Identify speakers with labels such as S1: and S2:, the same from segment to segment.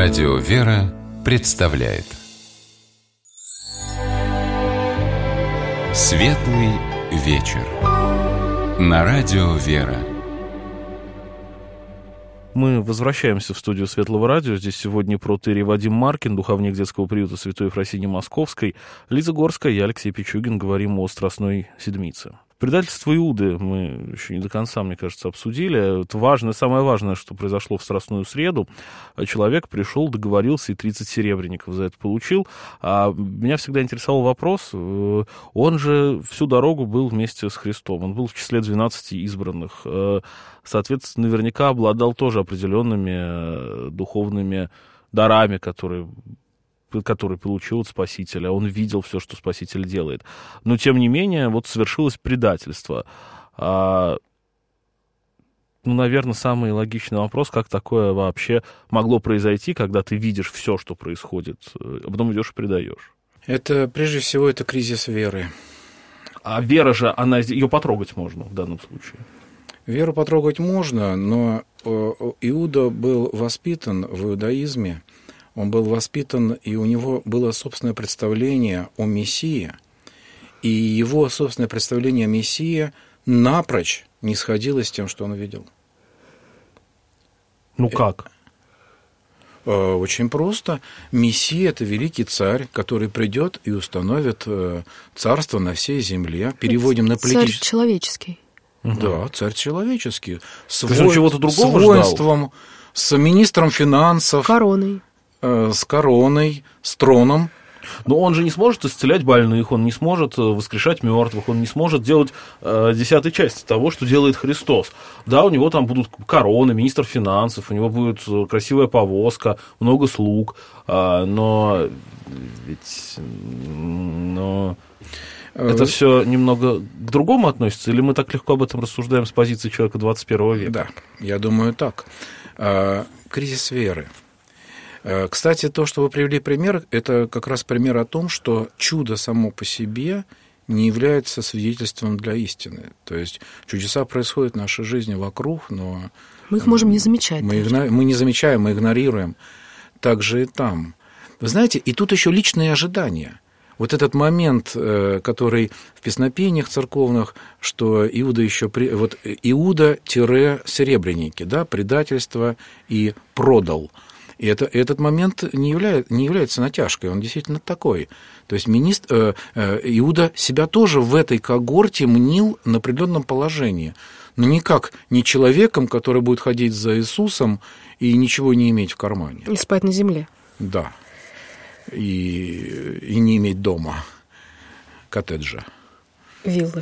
S1: Радио «Вера» представляет Светлый вечер на Радио «Вера».
S2: Мы возвращаемся в студию Светлого радио. Здесь сегодня протоиерей Вадим Маркин, духовник детского приюта Святой Ефросинии Московской, Лиза Горская, я, Алексей Пичугин. Говорим о Страстной Седмице. Предательство Иуды мы еще не до конца, мне кажется, обсудили. Это важное, самое важное, что произошло в Страстную среду. Человек пришел, договорился и 30 серебряников за это получил. А меня всегда интересовал вопрос, он же всю дорогу был вместе с Христом, он был в числе 12 избранных. Соответственно, наверняка обладал тоже определенными духовными дарами, которые получил от Спасителя. Он видел все, что Спаситель делает. Но, тем не менее, вот совершилось предательство. Наверное, самый логичный вопрос, как такое вообще могло произойти, когда ты видишь все, что происходит, а потом идешь и предаешь.
S3: Это, прежде всего, это кризис веры.
S2: А вера же, ее потрогать можно в данном случае.
S3: Веру потрогать можно, но Иуда был воспитан в иудаизме. Он был воспитан, и у него было собственное представление о Мессии, и его собственное представление о Мессии напрочь не сходило с тем, что он видел.
S2: Ну как?
S3: Очень просто. Мессия – это великий царь, который придет и установит царство на всей земле. Переводим на политический.
S4: Царь человеческий.
S3: Да, царь человеческий. С
S2: чего-то другого
S3: воинством, ждал? С министром финансов.
S4: Короной.
S3: С короной, с троном.
S2: Но он же не сможет исцелять больных, он не сможет воскрешать мертвых, он не сможет делать 10-й части того, что делает Христос. Да, у него там будут короны, министр финансов, у него будет красивая повозка, много слуг, но это все немного к другому относится, или мы так легко об этом рассуждаем с позиции человека 21 века?
S3: Да, я думаю так. Кризис веры. Кстати, то, что вы привели пример, это как раз пример о том, что чудо само по себе не является свидетельством для истины. То есть чудеса происходят в нашей жизни вокруг, но
S4: мы их можем не замечать.
S3: Мы не замечаем, мы игнорируем. Так же и там. Вы знаете, и тут еще личные ожидания. Вот этот момент, который в песнопениях церковных, что Иуда-серебряники, да, предательство и продал. И этот момент не является натяжкой, он действительно такой. То есть Иуда себя тоже в этой когорте мнил на определенном положении, но никак не человеком, который будет ходить за Иисусом и ничего не иметь в кармане.
S4: И спать на земле.
S3: Да. И не иметь дома, коттеджа.
S4: Виллы.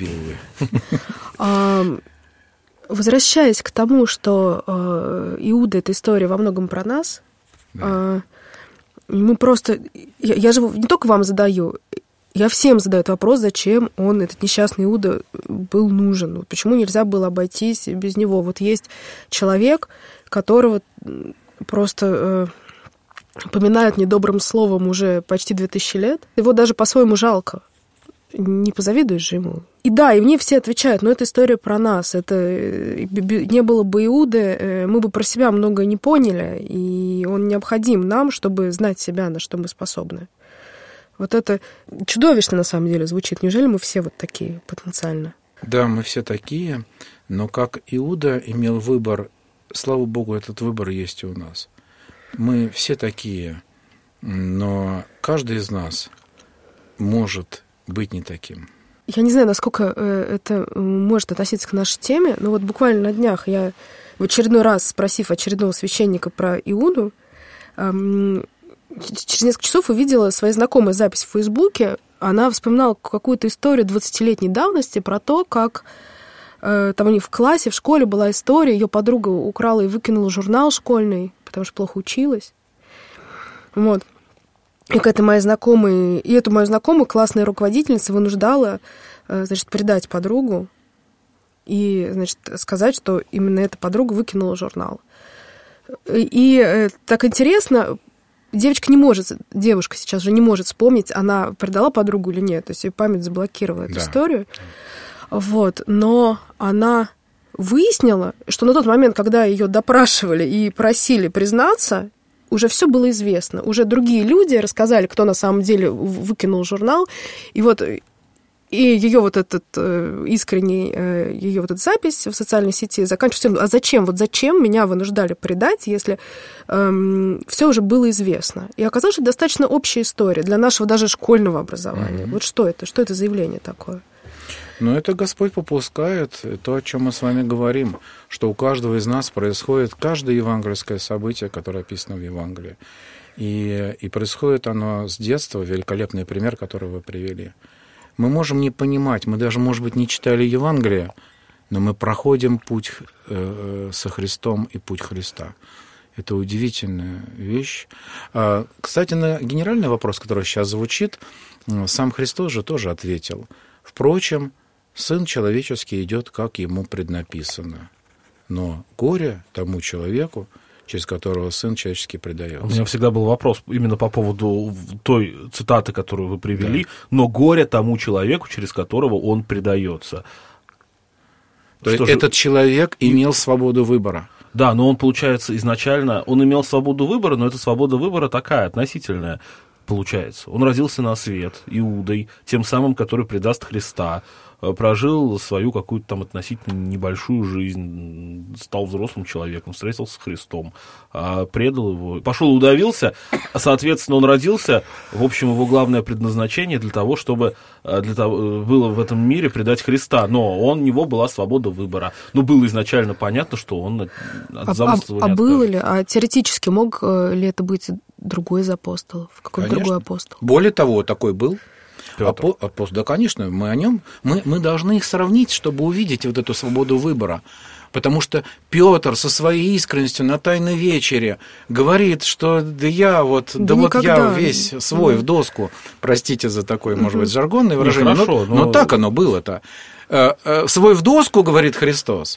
S3: Возвращаясь
S4: к тому, что Иуда – это история во многом про нас, да. Мы просто... Я же не только вам задаю, я всем задаю этот вопрос, зачем он, этот несчастный Иуда, был нужен. Почему нельзя было обойтись без него? Вот есть человек, которого просто поминают недобрым словом уже почти 2000 лет. Его даже по-своему жалко. Не позавидуешь же ему. И да, и мне все отвечают, но это история про нас. Это не было бы Иуды, мы бы про себя многое не поняли, и он необходим нам, чтобы знать себя, на что мы способны. Вот это чудовищно на самом деле звучит. Неужели мы все вот такие потенциально?
S3: Да, мы все такие, но как Иуда имел выбор, слава Богу, этот выбор есть и у нас. Мы все такие, но каждый из нас может быть не таким.
S4: Я не знаю, насколько это может относиться к нашей теме, но вот буквально на днях я в очередной раз, спросив очередного священника про Иуду, через несколько часов увидела своей знакомой запись в Фейсбуке. Она вспоминала какую-то историю 20-летней давности про то, как там у них в классе, в школе была история, ее подруга украла и выкинула журнал школьный, потому что плохо училась. Вот. И к этой моей знакомой, эту мою знакомую классная руководительница вынуждала, значит, предать подругу и, значит, сказать, что именно эта подруга выкинула журнал. И так интересно, девушка сейчас уже не может вспомнить, она предала подругу или нет, то есть ее память заблокировала эту историю. Вот, но она выяснила, что на тот момент, когда ее допрашивали и просили признаться, уже все было известно. Уже другие люди рассказали, кто на самом деле выкинул журнал. И вот и ее вот этот искренний, ее вот эта запись в социальной сети заканчивается. А зачем? Вот зачем меня вынуждали предать, если все уже было известно? И оказалось, что это достаточно общая история для нашего даже школьного образования. Вот что это? Что это за явление такое?
S3: Но это Господь попускает то, о чем мы с вами говорим, что у каждого из нас происходит каждое евангельское событие, которое описано в Евангелии. И происходит оно с детства, великолепный пример, который вы привели. Мы можем не понимать, мы даже, может быть, не читали Евангелие, но мы проходим путь со Христом и путь Христа. Это удивительная вещь. Кстати, на генеральный вопрос, который сейчас звучит, сам Христос же тоже ответил. Впрочем, Сын человеческий идет, как ему преднаписано. Но горе тому человеку, через которого Сын человеческий предается.
S2: У меня всегда был вопрос именно по поводу той цитаты, которую вы привели, но горе тому человеку, через которого он предается.
S3: То есть этот человек имел свободу выбора.
S2: Да, но он, получается, изначально, он имел свободу выбора, но эта свобода выбора такая, относительная, получается. Он родился на свет Иудой, тем самым, который предаст Христа, прожил свою какую-то там относительно небольшую жизнь, стал взрослым человеком, встретился с Христом, предал его, пошел и удавился, соответственно, он родился, в общем, его главное предназначение для того, чтобы было в этом мире предать Христа, но у него была свобода выбора. Но было изначально понятно, что он от замысла не откажется.
S4: Было ли, теоретически мог ли это быть другой из апостолов? Какой-то другой апостол?
S3: Более того, такой был. Да, конечно, мы о нем, мы должны их сравнить, чтобы увидеть вот эту свободу выбора. Потому что Петр со своей искренностью на Тайной вечере говорит, что я весь свой в доску, простите за такое, может быть, жаргонное выражение, но так оно было-то. Свой в доску, говорит Христос,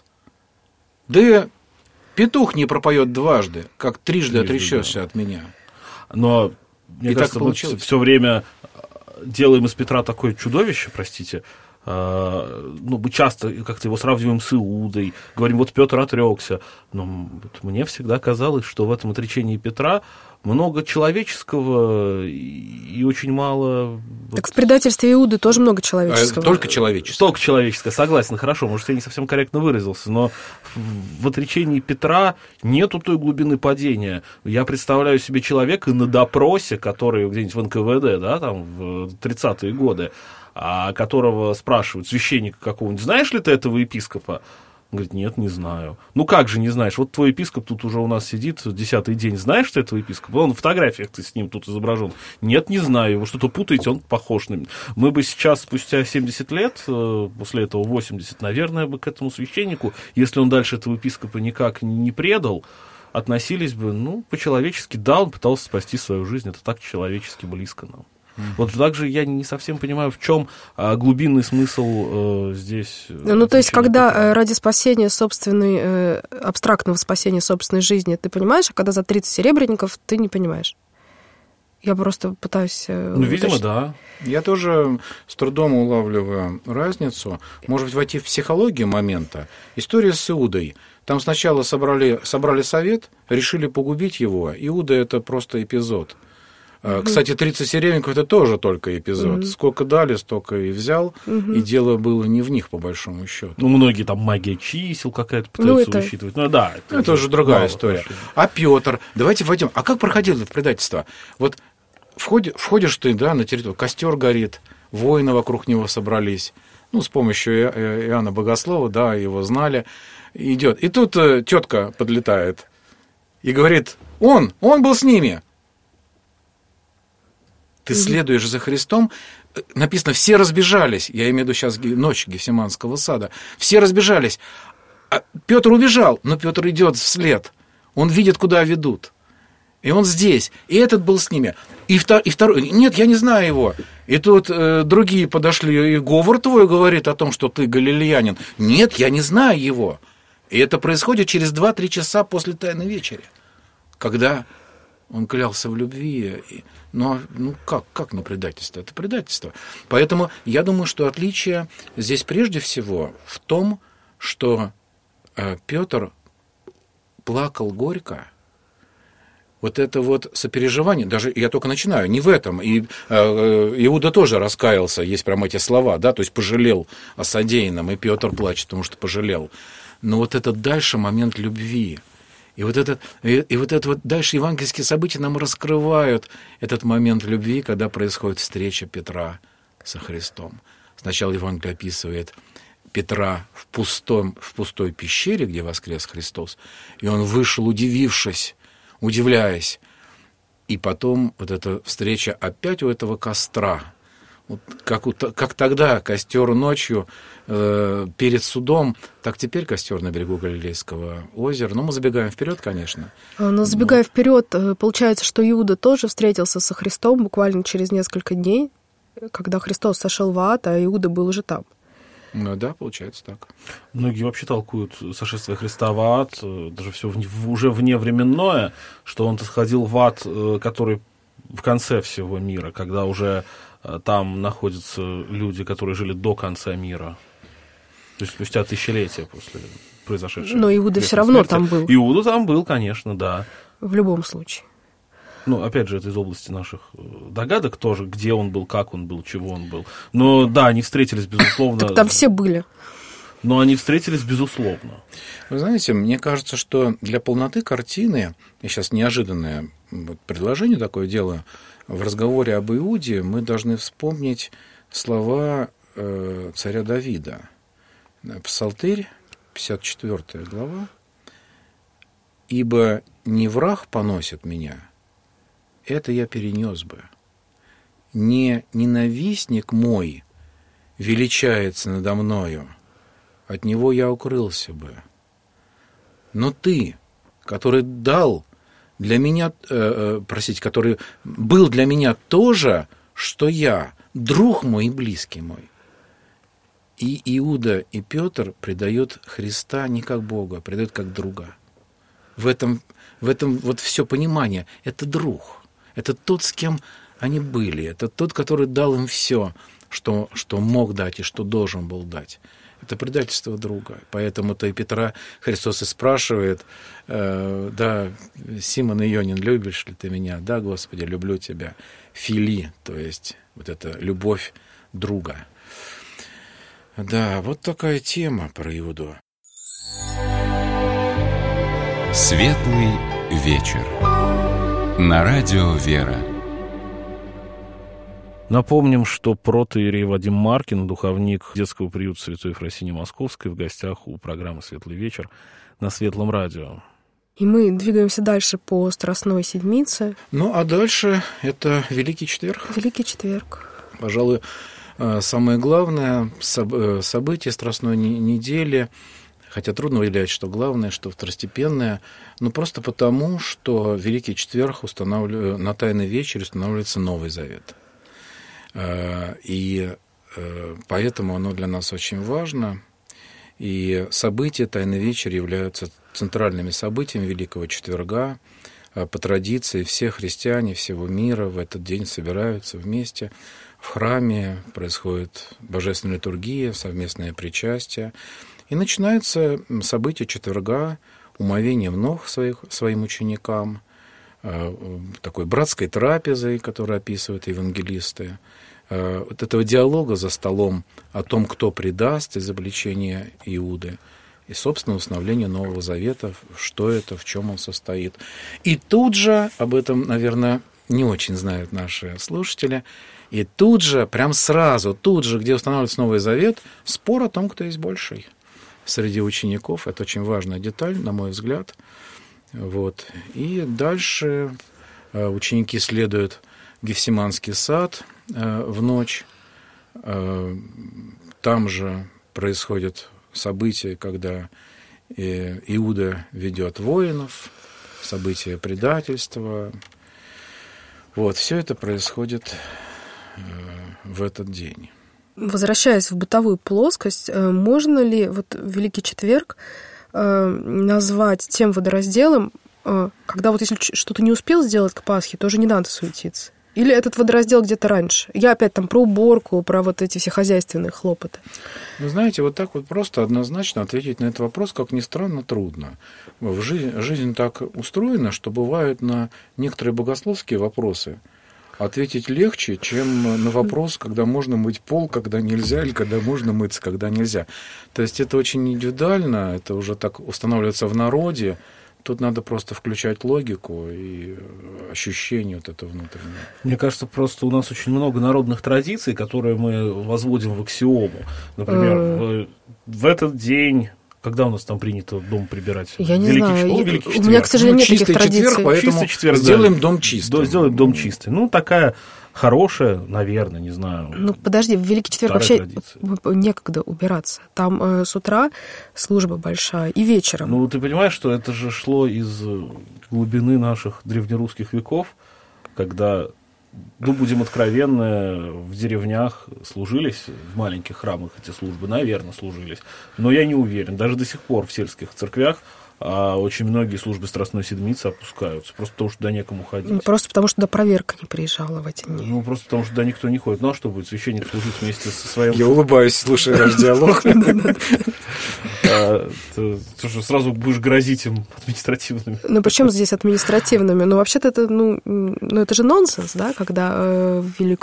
S3: да петух не пропоет дважды, как трижды отречешься от меня.
S2: Но, мне кажется, мы все время делаем из Петра такое чудовище, простите, мы часто как-то его сравниваем с Иудой, говорим, вот Петр отрекся, но мне всегда казалось, что в этом отречении Петра много человеческого и очень мало...
S4: Так в предательстве Иуды тоже много человеческого.
S3: Только человеческое.
S2: Только человеческое, согласен, хорошо, может, я не совсем корректно выразился, но в отречении Петра нету той глубины падения. Я представляю себе человека на допросе, который где-нибудь в НКВД, да, там, в 30-е годы, которого спрашивают, священника какого-нибудь, знаешь ли ты этого епископа? Он говорит, нет, не знаю. Ну как же не знаешь? Вот твой епископ тут уже у нас сидит 10-й день. Знаешь ты этого епископа? Он в фотографиях ты с ним тут изображен. Нет, не знаю. Вы что-то путаете, он похож на меня. Мы бы сейчас, спустя 70 лет, после этого 80, наверное, бы к этому священнику, если он дальше этого епископа никак не предал, относились бы, по-человечески. Да, он пытался спасти свою жизнь. Это так человечески близко нам. Вот также я не совсем понимаю, в чем глубинный смысл здесь.
S4: То есть, когда ради спасения собственной, абстрактного спасения собственной жизни ты понимаешь, а когда за 30 серебряников ты не понимаешь. Я просто пытаюсь...
S2: видимо, да.
S3: Я тоже с трудом улавливаю разницу. Может быть, войти в психологию момента. История с Иудой. Там сначала собрали совет, решили погубить его. Иуда – это просто эпизод. Кстати, 30 серебряников – это тоже только эпизод. Сколько дали, столько и взял, и дело было не в них, по большому счету.
S2: Многие там магия чисел какая-то пытаются высчитывать. Да,
S3: это уже другая история. А Петр, давайте войдем. А как проходило это предательство? Вот входишь ты, да, на территорию, костер горит, воины вокруг него собрались. С помощью Иоанна Богослова, да, его знали. Идет. И тут тетка подлетает и говорит, он был с ними. Ты следуешь за Христом, написано, все разбежались, я имею в виду сейчас ночь Гефсиманского сада, все разбежались, а Петр убежал, но Петр идет вслед, он видит, куда ведут, и он здесь, и этот был с ними, и второй, нет, я не знаю его, и тут другие подошли, и говор твой говорит о том, что ты галилеянин, нет, я не знаю его, и это происходит через 2-3 часа после Тайной вечери, когда... Он клялся в любви, но как не предательство? Это предательство. Поэтому я думаю, что отличие здесь прежде всего в том, что Петр плакал горько вот это вот сопереживание, даже я только начинаю, не в этом, и Иуда тоже раскаялся, есть прям эти слова, да, то есть пожалел о содеянном, и Петр плачет, потому что пожалел. Но вот этот дальше момент любви, и вот это вот дальше евангельские события нам раскрывают этот момент любви, когда происходит встреча Петра со Христом. Сначала Евангелие описывает Петра в пустой пещере, где воскрес Христос, и он вышел, удивляясь. И потом вот эта встреча опять у этого костра. Вот как тогда костер ночью перед судом, так теперь костер на берегу Галилейского озера. Но мы забегаем вперед, конечно.
S4: Но забегая вперед, получается, что Иуда тоже встретился со Христом буквально через несколько дней, когда Христос сошел в ад, а Иуда был уже там.
S3: Ну да, получается так.
S2: Многие вообще толкуют сошествие Христа в ад, даже все уже вневременное, что он сходил в ад, который в конце всего мира, когда уже там находятся люди, которые жили до конца мира. То есть спустя тысячелетия после произошедшего.
S4: Но Иуда все равно там был.
S2: Иуда там был, конечно, да.
S4: В любом случае.
S2: Ну, опять же, это из области наших догадок тоже, где он был, как он был, чего он был. Но да, они встретились, безусловно.
S4: Так там все были.
S2: Но они встретились, безусловно.
S3: Вы знаете, мне кажется, что для полноты картины, я сейчас неожиданное предложение такое делаю, в разговоре об Иуде мы должны вспомнить слова царя Давида. Псалтырь, 54 глава. «Ибо не враг поносит меня, это я перенес бы. Не ненавистник мой величается надо мною, от него я укрылся бы. Но ты, который дал для меня, который был для меня тоже, что я, друг мой и близкий мой». И Иуда, и Петр предают Христа не как Бога, предают как друга. В этом вот все понимание. Это друг. Это тот, с кем они были. Это тот, который дал им все, что мог дать и что должен был дать. Это предательство друга. Поэтому-то и Петра Христос и спрашивает, да, Симон Ионин, любишь ли ты меня? Да, Господи, люблю тебя. Фили, то есть вот эта любовь друга. Да, вот такая тема про Иуду.
S1: Светлый вечер. На радио «Вера».
S2: Напомним, что протоиерей Вадим Маркин, духовник детского приюта Святой Ефросинии Московской, в гостях у программы «Светлый вечер» на Светлом радио.
S4: И мы двигаемся дальше по Страстной Седмице.
S3: Ну, а дальше это Великий Четверг.
S4: Великий Четверг.
S3: Пожалуй, самое главное событие Страстной недели, хотя трудно выделять, что главное, что второстепенное, но просто потому, что Великий Четверг на Тайной вечере устанавливается Новый Завет. И поэтому оно для нас очень важно. И события Тайной вечери являются центральными событиями Великого Четверга. По традиции все христиане всего мира в этот день собираются вместе. В храме происходит божественная литургия, совместное причастие. И начинается событие четверга умовением ног своим ученикам, такой братской трапезой, которую описывают евангелисты, вот этого диалога за столом о том, кто предаст изобличение Иуды, и, собственно, установление Нового Завета, что это, в чем он состоит. И тут же, об этом, наверное, не очень знают наши слушатели, и тут же, прям сразу, тут же, где устанавливается Новый Завет, спор о том, кто есть больший среди учеников. Это очень важная деталь, на мой взгляд. Вот. И дальше ученики следуют в Гефсиманский сад в ночь. Там же происходят события, когда Иуда ведет воинов, события предательства. Вот, все это происходит в этот день.
S4: Возвращаясь в бытовую плоскость, можно ли вот Великий Четверг назвать тем водоразделом, когда вот если что-то не успел сделать к Пасхе, тоже не надо суетиться? Или этот водораздел где-то раньше? Я опять там про уборку, про вот эти все хозяйственные хлопоты.
S3: Вы знаете, вот так вот просто однозначно ответить на этот вопрос, как ни странно, трудно. Жизнь так устроена, что бывают на некоторые богословские вопросы ответить легче, чем на вопрос, когда можно мыть пол, когда нельзя, или когда можно мыться, когда нельзя. То есть это очень индивидуально, это уже так устанавливается в народе. Тут надо просто включать логику и ощущение вот это внутреннее.
S2: Мне кажется, просто у нас очень много народных традиций, которые мы возводим в аксиому. Например, в этот день... Когда у нас там принято дом прибирать?
S4: Я не знаю.
S2: У
S4: меня, к сожалению, нет таких традиций.
S3: Четверг, поэтому
S2: чистый четверг,
S3: сделаем дом чистым.
S2: Сделаем дом чистый. Ну, такая хорошая, наверное, не знаю.
S4: Ну, подожди, в Великий четверг вообще некогда убираться. Там с утра служба большая и вечером.
S2: Ну, ты понимаешь, что это же шло из глубины наших древнерусских веков, когда... Ну, будем откровенны, в деревнях служились, в маленьких храмах эти службы, наверное, служились. Но я не уверен. Даже до сих пор в сельских церквях очень многие службы Страстной Седмицы опускаются. Просто потому, что туда некому ходить.
S4: Просто потому, что туда проверка не приезжала в эти дни.
S2: Ну, просто потому, что туда никто не ходит. Ну, а что будет священник служить вместе со своим...
S3: Я улыбаюсь, слушая ваш диалог.
S2: Ты что, сразу будешь грозить им административными?
S4: Ну, почему здесь административными? Ну, вообще-то это, это же нонсенс, да, когда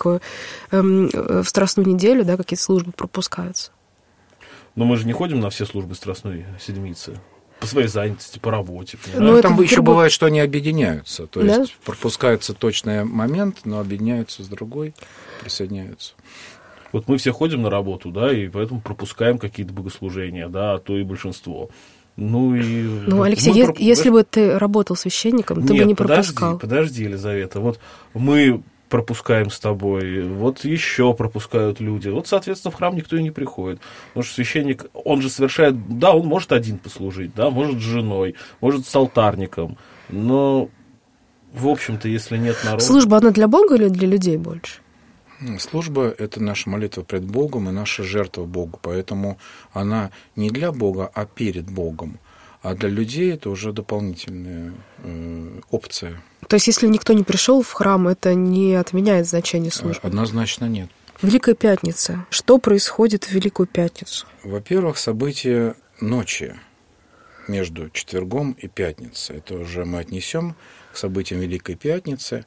S4: в Страстную неделю, да, какие-то службы пропускаются.
S2: Но мы же не ходим на все службы Страстной Седмицы. По своей занятости, по работе.
S3: Ну, там еще бывает, что они объединяются. То есть пропускается точный момент, но объединяются с другой, присоединяются.
S2: Вот мы все ходим на работу, да, и поэтому пропускаем какие-то богослужения, да, а то и большинство.
S4: Алексей, если бы ты работал священником, ты бы не пропускал.
S2: Подожди, Елизавета. Вот мы пропускаем с тобой, вот еще пропускают люди. Вот, соответственно, в храм никто и не приходит. Потому что священник, он же совершает... Да, он может один послужить, да, может с женой, может с алтарником. Но, в общем-то, если нет народа...
S4: Служба, она для Бога или для людей больше?
S3: Служба – это наша молитва пред Богом и наша жертва Богу. Поэтому она не для Бога, а перед Богом. А для людей это уже дополнительная опция.
S4: То есть, если никто не пришел в храм, это не отменяет значение службы?
S3: Однозначно нет.
S4: Великая Пятница. Что происходит в Великую Пятницу?
S3: Во-первых, события ночи между четвергом и пятницей. Это уже мы отнесем к событиям Великой Пятницы.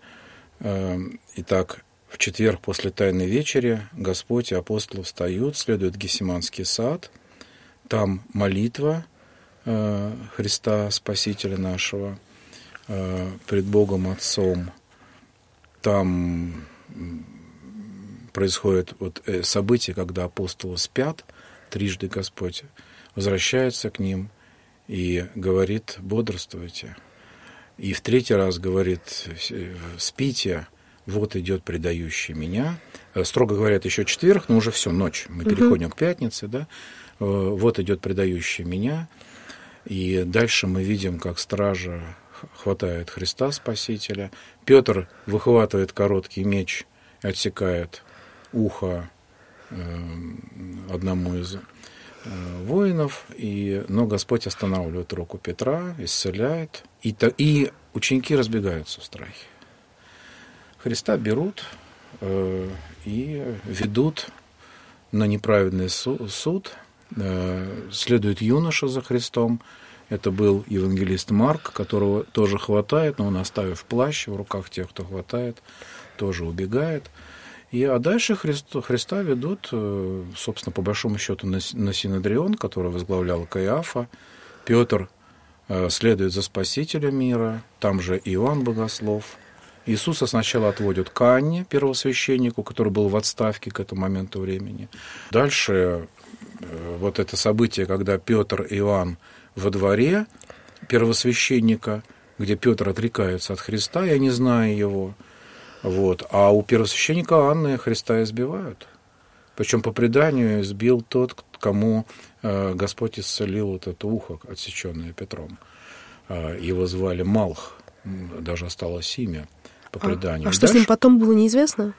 S3: Итак, в четверг после Тайной Вечери Господь и апостолы встают, следуют в Гефсиманский сад. Там молитва Христа, Спасителя нашего, пред Богом Отцом. Там происходит событие, когда апостолы спят, трижды Господь возвращается к ним и говорит: бодрствуйте. И в третий раз говорит: спите, вот идет предающий меня. Строго говоря, это еще четверг, но уже все, ночь. Мы переходим к пятнице, да. Вот идет предающий меня. И дальше мы видим, как стража хватает Христа Спасителя. Петр выхватывает короткий меч, отсекает ухо одному из воинов, но Господь останавливает руку Петра, исцеляет, и ученики разбегаются в страхе. Христа берут и ведут на неправедный суд. Следует юноша за Христом. Это был евангелист Марк, которого тоже хватает, но он, оставив плащ в руках тех, кто хватает, тоже убегает. А дальше Христа ведут, собственно, по большому счету, на Синедрион, который возглавлял Каиафа. Петр следует за Спасителем мира, там же Иоанн Богослов. Иисуса сначала отводят к Анне, первосвященнику, который был в отставке к этому моменту времени. Дальше вот это событие, когда Петр и Иоанн во дворе первосвященника, где Петр отрекается от Христа, я не знаю его. А у первосвященника Анны Христа избивают. Причем по преданию избил тот, кому Господь исцелил вот это ухо, отсеченное Петром. Его звали Малх, даже осталось имя по преданию.
S4: А что с ним потом было, неизвестно?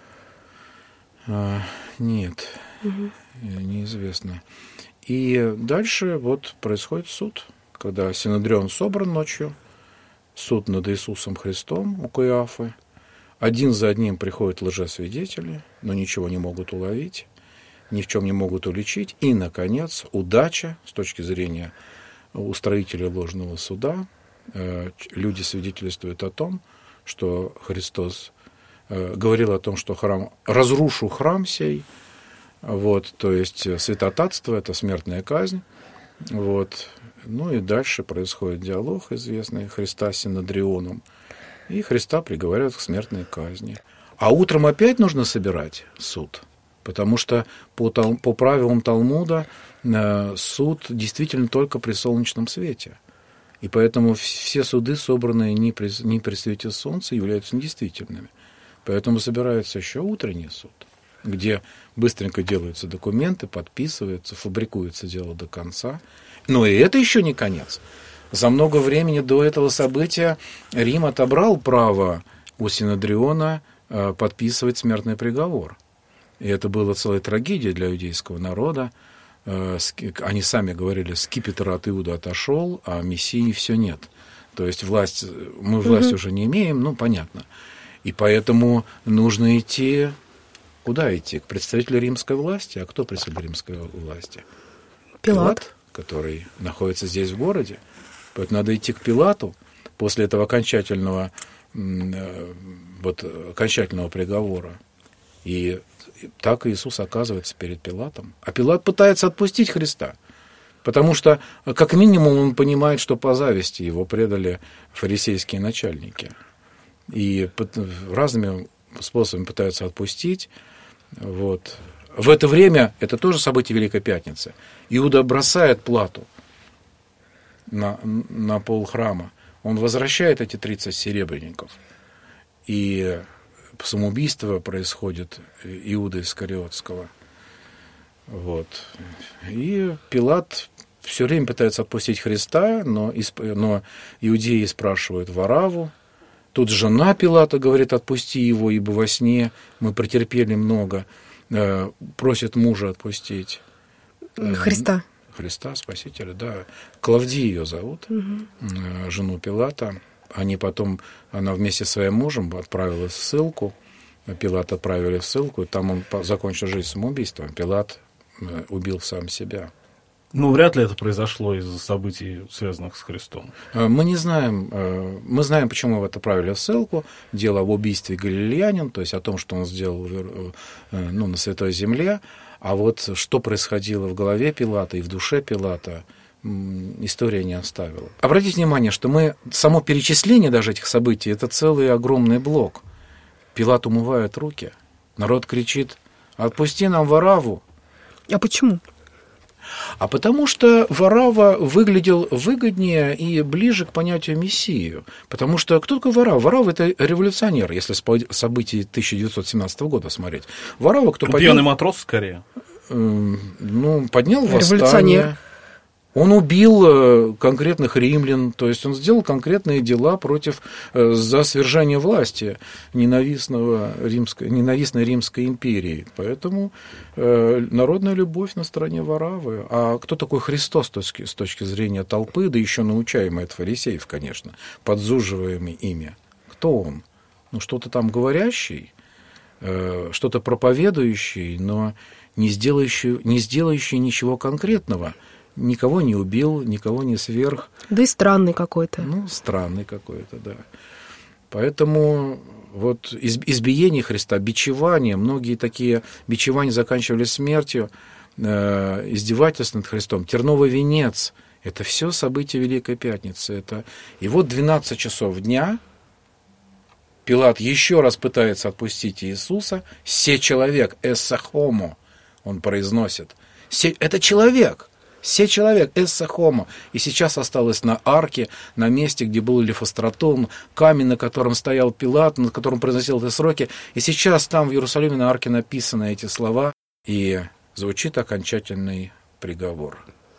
S3: Нет, неизвестно. И дальше происходит суд, когда Синедрион собран ночью, суд над Иисусом Христом у Каиафы. один за одним приходят лжесвидетели, но ничего не могут уловить, ни в чем не могут уличить. И, наконец, удача с точки зрения устроителя ложного суда. Люди свидетельствуют о том, что Христос говорил о том, что разрушу храм сей, вот, то есть святотатство — это смертная казнь. Вот. Ну и дальше происходит диалог известный Христа с Синедрионом, и Христа приговаривают к смертной казни. А утром опять нужно собирать суд, потому что по правилам Талмуда суд действительно только при солнечном свете. И поэтому все суды, собранные не при свете солнца, являются недействительными. Поэтому собирается еще утренний суд, где быстренько делаются документы, подписываются, фабрикуется дело до конца. Но и это еще не конец. За много времени до этого события Рим отобрал право у Синедриона подписывать смертный приговор. И это была целая трагедия для иудейского народа. Они сами говорили, скипетр от Иуды отошел, а Мессии все нет. То есть мы власть уже не имеем, ну, понятно. И поэтому нужно идти... Куда идти? К представителю римской власти. А кто представитель римской власти? Пилат, который находится здесь в городе. Поэтому надо идти к Пилату после этого окончательного приговора. И так Иисус оказывается перед Пилатом. А Пилат пытается отпустить Христа, потому что, как минимум, он понимает, что по зависти его предали фарисейские начальники. И разными способами пытаются отпустить. Вот. В это время, это тоже событие Великой Пятницы, Иуда бросает плату на пол храма. Он возвращает эти 30 серебряников. И самоубийство происходит Иуды Искариотского. Вот. И Пилат все время пытается отпустить Христа, но иудеи спрашивают Варавву. Тут жена Пилата говорит: отпусти его, ибо во сне мы претерпели много. Просит мужа отпустить.
S4: Христа,
S3: Спасителя, да. Клавдия ее зовут, жену Пилата. Она вместе со своим мужем отправилась в ссылку. Пилата отправили в ссылку, и там он закончил жизнь самоубийством. Пилат убил сам себя.
S2: Ну, вряд ли это произошло из-за событий, связанных с Христом.
S3: Мы не знаем. Мы знаем, почему его отправили в ссылку. Дело об убийстве галилеянин, то есть о том, что он сделал на Святой Земле. А вот что происходило в голове Пилата и в душе Пилата, история не оставила. Обратите внимание, что само перечисление даже этих событий — это целый огромный блок. Пилат умывает руки. Народ кричит: отпусти нам Варавву.
S4: А почему?
S3: А потому что Варавва выглядел выгоднее и ближе к понятию Мессии. Потому что кто такой Варавва? Варавва — это революционер, если события 1917 года смотреть. Варавва, кто поднял...
S2: Пьяный матрос, скорее.
S3: Поднял восстание. Он убил конкретных римлян, то есть он сделал конкретные дела за свержение власти ненавистной Римской империи. Поэтому народная любовь на стороне Вараввы. А кто такой Христос с точки зрения толпы, да еще научаемый от фарисеев, конечно, подзуживаемый ими? Кто он? Что-то там говорящий, что-то проповедующий, но не сделающий ничего конкретного. Никого не убил, никого не сверг.
S4: Да и странный какой-то.
S3: Странный какой-то, да. Поэтому вот избиение Христа, бичевание, многие такие бичевания заканчивались смертью, издевательство над Христом, терновый венец — это все события Великой Пятницы. И вот 12 часов дня Пилат еще раз пытается отпустить Иисуса. «Се человек, эссе хомо», он произносит. Это человек. «Се человек, эссе хомо». И сейчас осталось на арке, на месте, где был лифостратон, камень, на котором стоял Пилат, на котором произносил эти сроки. И сейчас там в Иерусалиме на арке написаны эти слова, и звучит окончательный приговор.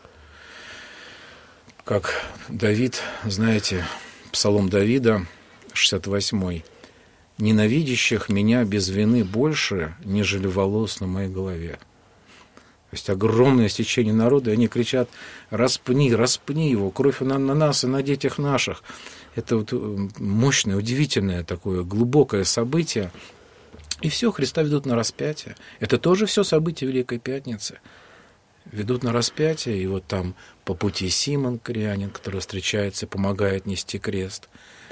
S3: Как Давид, знаете, Псалом Давида, 68-й: «Ненавидящих меня без вины больше, нежели волос на моей голове». есть огромное стечение народа, и они кричат: распни его, кровь на нас и на детях наших. Это вот мощное, удивительное такое глубокое событие. И все, Христа ведут на распятие. Это тоже все события Великой Пятницы. Ведут на распятие, и вот там по пути Симон Кирианин, который встречается, помогает нести крест.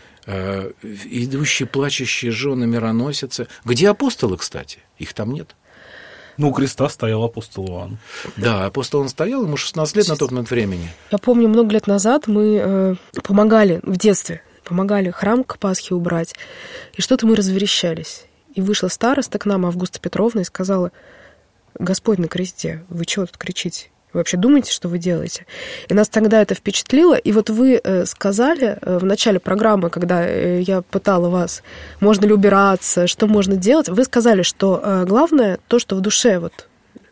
S3: Идущие плачущие жены мироносицы. Где апостолы, кстати? Их там нет.
S2: Ну, у креста стоял апостол Иоанн.
S3: Да, апостол он стоял, ему 16 лет на тот момент времени.
S4: Я помню, много лет назад мы помогали, в детстве, помогали храм к Пасхе убрать, и что-то мы разверещались. И вышла староста к нам, Августа Петровна, и сказала: Господь на кресте, вы чего тут кричите? Вы вообще думаете, что вы делаете? И нас тогда это впечатлило. И вот вы сказали в начале программы, когда я пытала вас, можно ли убираться, что можно делать, вы сказали, что главное то, что в душе. Вот.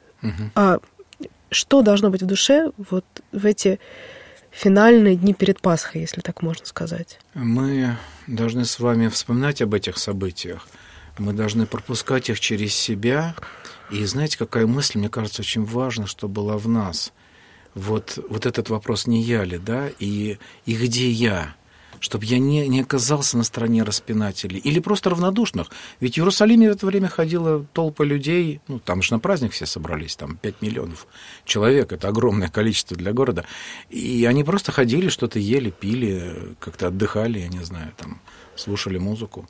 S4: А что должно быть в душе вот в эти финальные дни перед Пасхой, если так можно сказать?
S3: Мы должны с вами вспоминать об этих событиях. Мы должны пропускать их через себя. И знаете, какая мысль, мне кажется, очень важна, что была в нас. Вот этот вопрос, не я ли, да, и где я? Чтобы я не оказался на стороне распинателей или просто равнодушных. Ведь в Иерусалиме в это время ходила толпа людей, ну, там же на праздник все собрались, там 5 миллионов человек, это огромное количество для города. И они просто ходили, что-то ели, пили, как-то отдыхали, я не знаю, там, слушали музыку.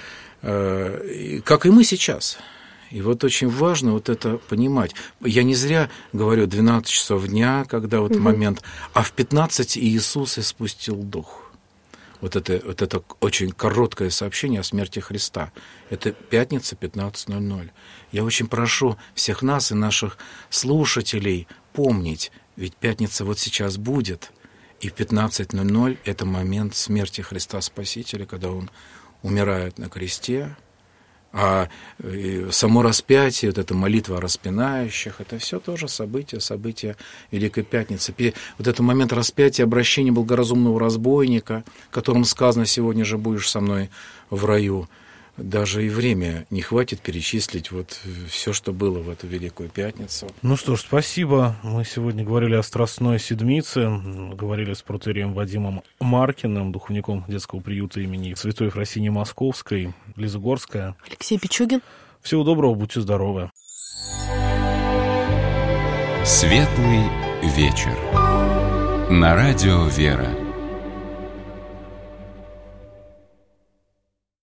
S3: Как и мы сейчас. И вот очень важно вот это понимать. Я не зря говорю 12 часов дня, когда вот момент, а в 15 Иисус испустил дух. Вот это очень короткое сообщение о смерти Христа. Это пятница, 15:00. Я очень прошу всех нас и наших слушателей помнить, ведь пятница вот сейчас будет, и в 15:00 это момент смерти Христа Спасителя, когда Он умирает на кресте. А само распятие, вот эта молитва о распинающих, это все тоже события Великой Пятницы. Вот этот момент распятия, обращения благоразумного разбойника, которому сказано: сегодня же будешь со мной в раю. Даже и время не хватит перечислить вот все, что было в эту Великую Пятницу.
S2: Ну что ж, спасибо. Мы сегодня говорили о Страстной Седмице, говорили с протоиереем Вадимом Маркиным, духовником детского приюта имени Святой Ефросинии Московской, Лиза Горская,
S4: Алексей Пичугин.
S2: Всего доброго, будьте здоровы.
S1: Светлый вечер. На радио «Вера».